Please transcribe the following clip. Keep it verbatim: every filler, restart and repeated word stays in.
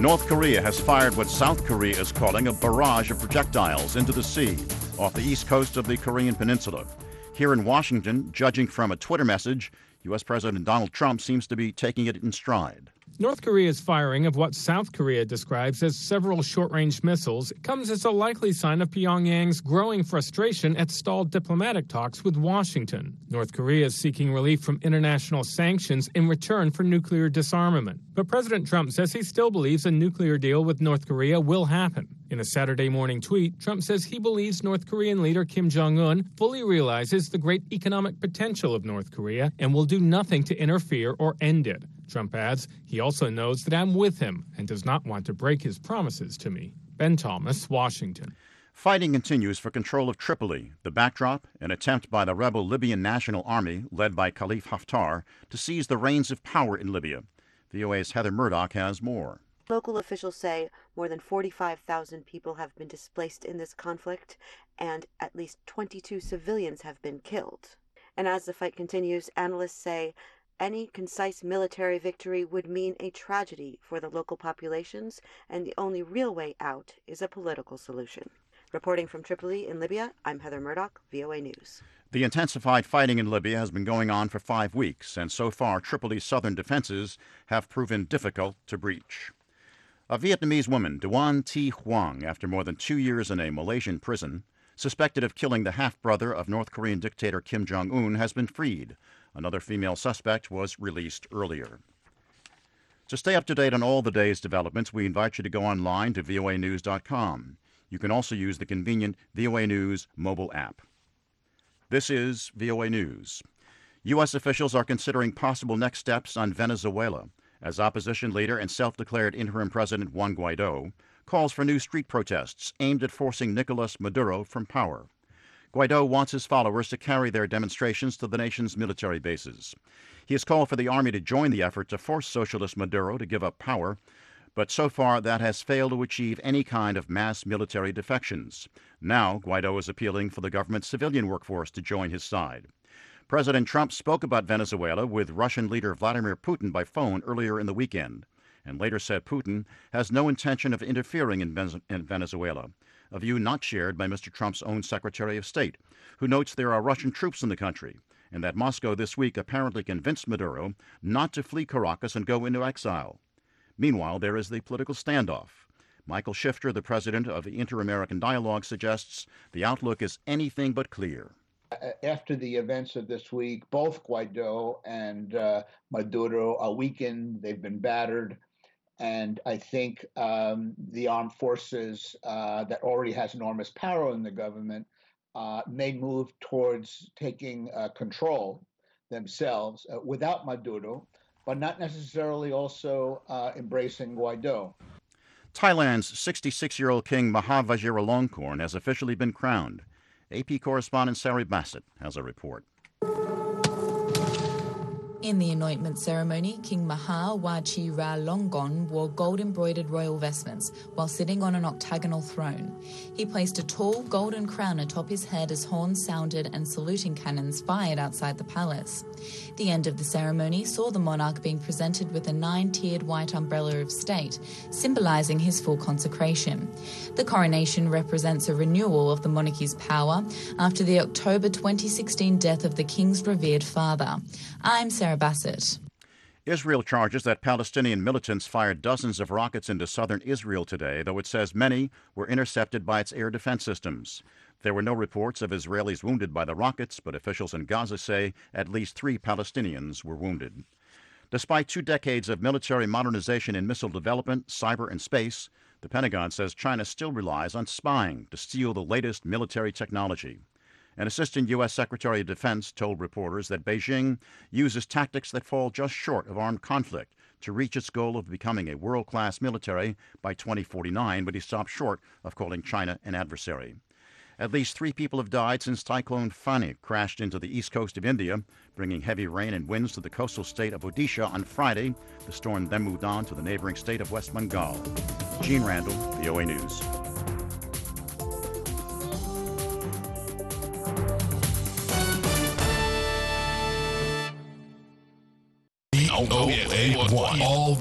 North Korea has fired what South Korea is calling a barrage of projectiles into the sea off the east coast of the Korean peninsula. Here in Washington, judging from a Twitter message, U S. President Donald Trump seems to be taking it in stride. North Korea's firing of what South Korea describes as several short-range missiles comes as a likely sign of Pyongyang's growing frustration at stalled diplomatic talks with Washington. North Korea is seeking relief from international sanctions in return for nuclear disarmament. But President Trump says he still believes a nuclear deal with North Korea will happen. In a Saturday morning tweet, Trump says he believes North Korean leader Kim Jong-un fully realizes the great economic potential of North Korea and will do nothing to interfere or end it. Trump adds, he also knows that I'm with him and does not want to break his promises to me. Ben Thomas, Washington. Fighting continues for control of Tripoli. The backdrop, an attempt by the rebel Libyan National Army, led by Khalifa Haftar, to seize the reins of power in Libya. V O A's Heather Murdoch has more. Local officials say more than forty-five thousand people have been displaced in this conflict, and at least twenty-two civilians have been killed. And as the fight continues, analysts say any concise military victory would mean a tragedy for the local populations, and the only real way out is a political solution. Reporting from Tripoli in Libya, I'm Heather Murdoch, V O A News. The intensified fighting in Libya has been going on for five weeks, and so far Tripoli's southern defenses have proven difficult to breach. A Vietnamese woman, Duan Thi Huong, after more than two years in a Malaysian prison, suspected of killing the half-brother of North Korean dictator Kim Jong-un, has been freed. Another female suspect was released earlier. To stay up to date on all the day's developments, we invite you to go online to V O A news dot com. You can also use the convenient V O A News mobile app. This is V O A News. U S officials are considering possible next steps on Venezuela as opposition leader and self-declared interim President Juan Guaido calls for new street protests aimed at forcing Nicolas Maduro from power. Guaido wants his followers to carry their demonstrations to the nation's military bases. He has called for the army to join the effort to force socialist Maduro to give up power, but so far that has failed to achieve any kind of mass military defections. Now, Guaido is appealing for the government's civilian workforce to join his side. President Trump spoke about Venezuela with Russian leader Vladimir Putin by phone earlier in the weekend, and later said Putin has no intention of interfering in, Venez- in Venezuela, a view not shared by Mister Trump's own Secretary of State, who notes there are Russian troops in the country, and that Moscow this week apparently convinced Maduro not to flee Caracas and go into exile. Meanwhile, there is the political standoff. Michael Shifter, the president of the Inter-American Dialogue, suggests the outlook is anything but clear. After the events of this week, both Guaido and uh, Maduro are weakened. They've been battered. And I think um, the armed forces uh, that already has enormous power in the government uh, may move towards taking uh, control themselves uh, without Maduro, but not necessarily also uh, embracing Guaido. Thailand's sixty-six-year-old king Maha Vajiralongkorn has officially been crowned. A P correspondent Sari Bassett has a report. In the anointment ceremony, King Maha Vajiralongkorn wore gold-embroidered royal vestments while sitting on an octagonal throne. He placed a tall golden crown atop his head as horns sounded and saluting cannons fired outside the palace. The end of the ceremony saw the monarch being presented with a nine-tiered white umbrella of state, symbolising his full consecration. The coronation represents a renewal of the monarchy's power after the October twenty sixteen death of the king's revered father. I'm Sarah Bassett. Israel charges that Palestinian militants fired dozens of rockets into southern Israel today, though it says many were intercepted by its air defense systems. There were no reports of Israelis wounded by the rockets, but officials in Gaza say at least three Palestinians were wounded. Despite two decades of military modernization in missile development, cyber, and space, the Pentagon says China still relies on spying to steal the latest military technology. An assistant U S Secretary of Defense told reporters that Beijing uses tactics that fall just short of armed conflict to reach its goal of becoming a world-class military by twenty forty-nine, but he stopped short of calling China an adversary. At least three people have died since Cyclone Fani crashed into the east coast of India, bringing heavy rain and winds to the coastal state of Odisha on Friday. The storm then moved on to the neighboring state of West Bengal. Gene Randall, V O A News. O A one. All